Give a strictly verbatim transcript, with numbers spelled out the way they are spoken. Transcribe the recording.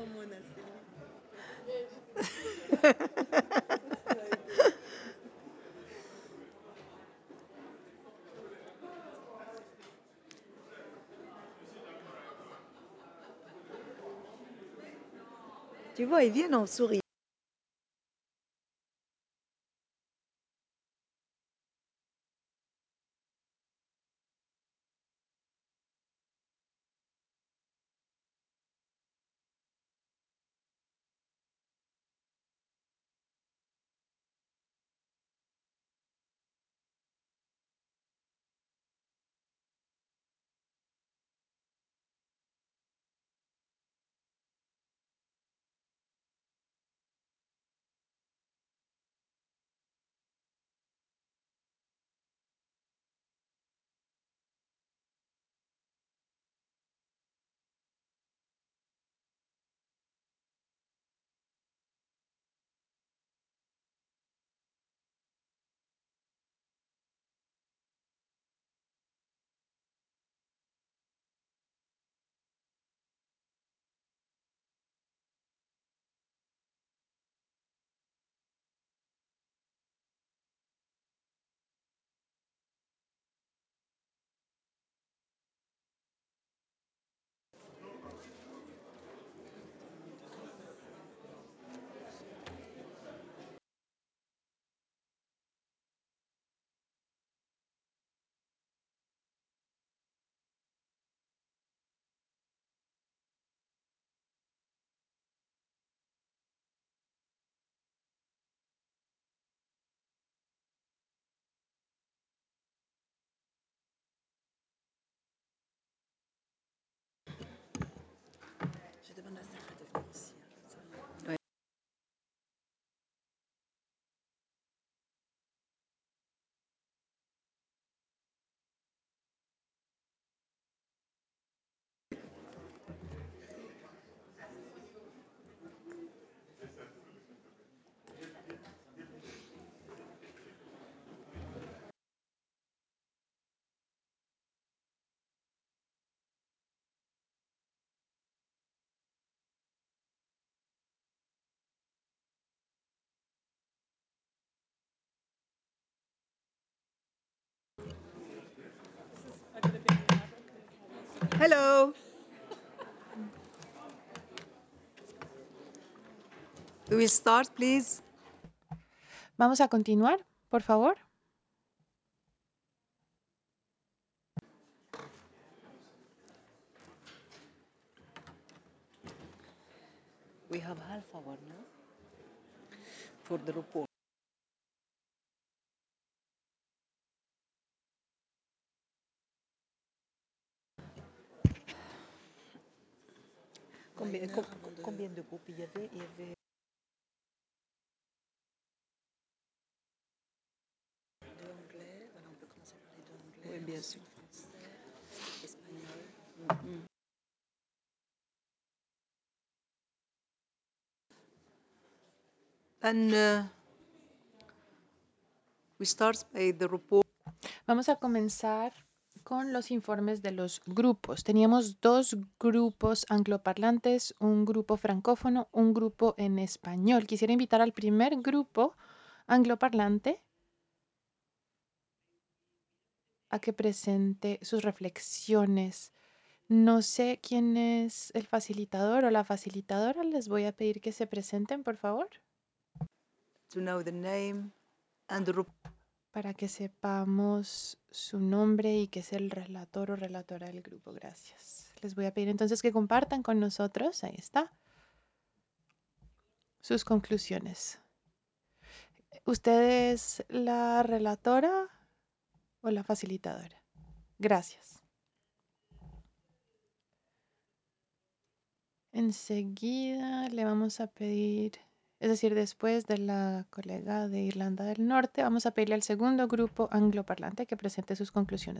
Tu vois, ils viennent en souriant. Je demande à Sarah de venir aussi. Ouais. Hello. Do we start, please? Vamos a continuar, por favor. We have half hour now for the report. Combien, com, combien de groupes il y avait, il y avait deux anglais. Voilà, on peut commencer par les deux anglais. Oui, bien sûr. Français, espagnol. Mm-hmm. And uh, we start by the report. Vamos a comenzar con los informes de los grupos. Teníamos dos grupos angloparlantes, un grupo francófono, un grupo en español. Quisiera invitar al primer grupo angloparlante a que presente sus reflexiones. No sé quién es el facilitador o la facilitadora. Les voy a pedir que se presenten, por favor. To know the name and the Para que sepamos su nombre y que es el relator o relatora del grupo. Gracias. Les voy a pedir entonces que compartan con nosotros, ahí está, sus conclusiones. ¿Usted es la relatora o la facilitadora? Gracias. Enseguida le vamos a pedir, es decir, después de la colega de Irlanda del Norte, vamos a pedirle al segundo grupo angloparlante que presente sus conclusiones.